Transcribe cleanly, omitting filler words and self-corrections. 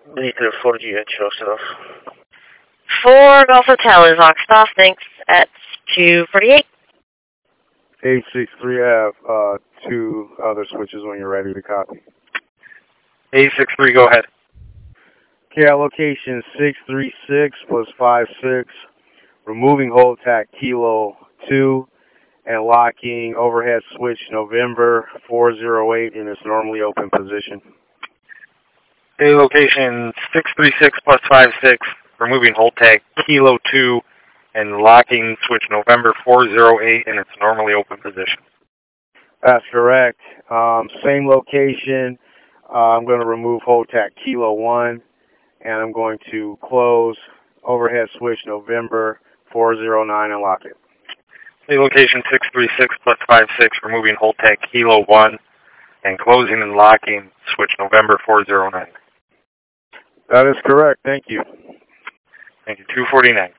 Vehicle 4G at show stuff. 4 Golf Hotel is locked off, thanks, at 248. 863 have 2 other switches when you're ready to copy. 863, go ahead. Okay, at location 636 plus 56, removing hold tag Kilo 2 and locking overhead switch November 408 in its normally open position. Okay, location 636 plus 56, removing hold tag Kilo 2 and locking switch November 408 in its normally open position. That's correct. Same location. I'm going to remove hold tag Kilo 1 and I'm going to close overhead switch November 409 and lock it. Okay, location 636 plus 56, removing hold tag Kilo 1 and closing and locking switch November 409. That is correct. Thank you. Thank you. 249.